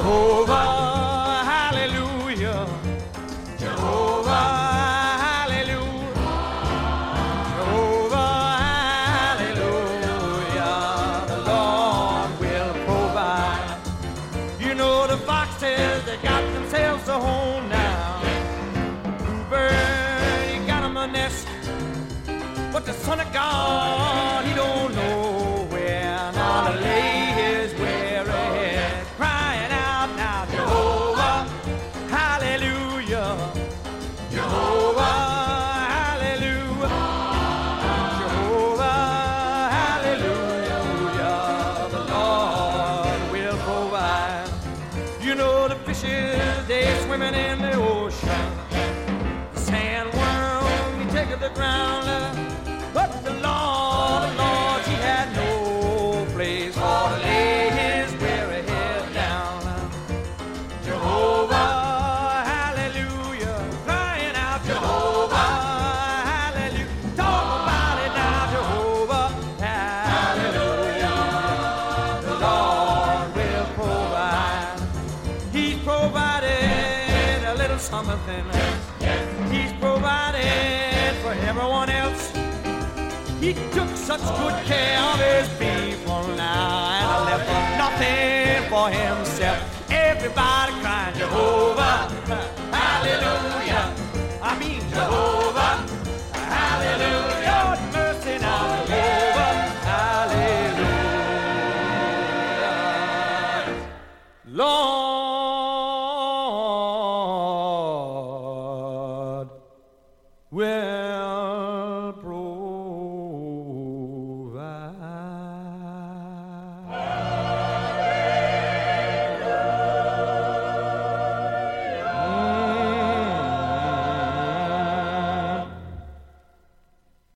Jehovah, hallelujah. Jehovah, hallelujah. Jehovah, hallelujah. The Lord will provide. You know the foxes, they got themselves a home now. Bluebird, he got him a nest. But the Son of God, he don't know where now to lay his weary head. Crying out now, Jehovah, hallelujah. Jehovah, hallelujah. Jehovah, hallelujah. The Lord will provide. You know the fishes, they swimming in the ocean. The sandworm, he take of the ground. But the Lord, he had no place for to lay his weary head down. Jehovah, hallelujah, crying out, Jehovah, hallelujah. Talk about it now, Jehovah, hallelujah. The Lord will provide. He's provided a little something. He's provided for everyone else. He took such good care